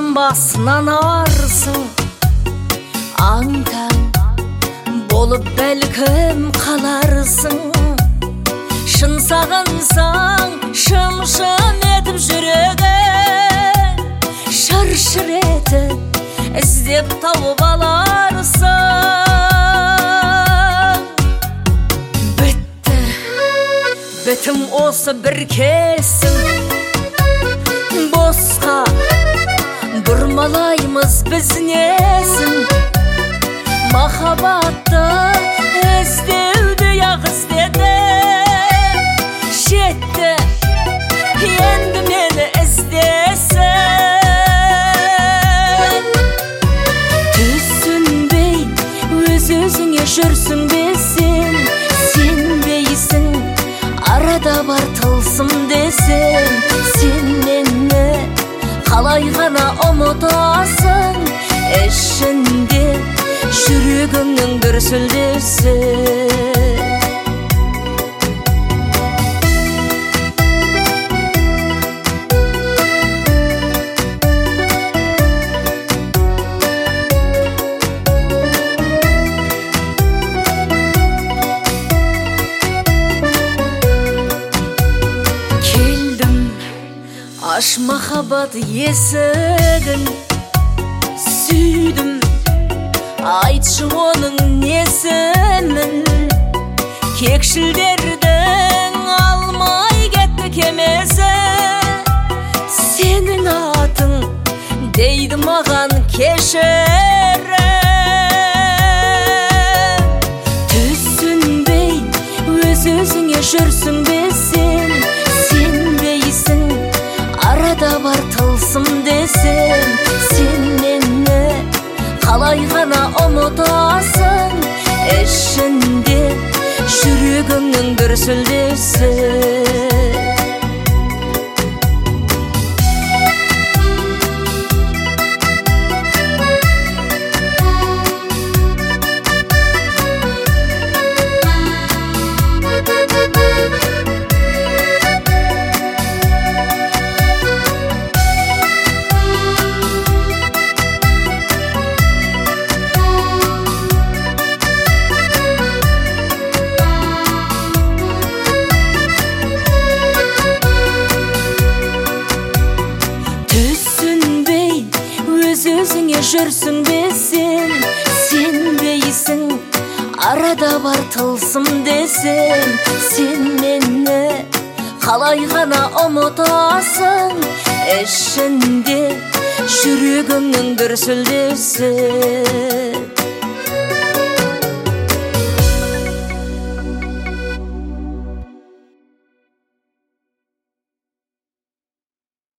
басынан арсың, аң-таң болып бәлкім қаларсың. Шын сағынсаң, шым-шым етіп жүрегің, шыр-шыр етіп іздеп тауып аларсың. Бітті, бітім осы бір кесің, босқа бұрмалаймыз біз несін. Махаббатты іздеуді-ақ іздедім, жетті енді мені іздесін. Түсінбей өз-өзіңе жүрсің бе сен, сенбейсің арада бар тылсым десем. Сен мені қалай ғана ұмытасың, ішінде жүрегіңнің дүрсілдесі. Келдім, аш махаббат есігін, сүйдім, айтшы оның несімін. Кекшілдердің алмай кетті кемесі, сенің атың дейді маған кешірім. Түсінбей өз-өзіңе жүрсің бе сен, сенбейсің арада бар тылсым десем. Сен мені қалай ғана ұмытасың, ішінде жүрегіңнің дүрсілдесі. Өзіңе жүрсің бе сен, сенбейсің арада бар тылсым десем. Сен мені қалай ғана ұмытасың, ішінде жүрегіңнің дүрсілдесі.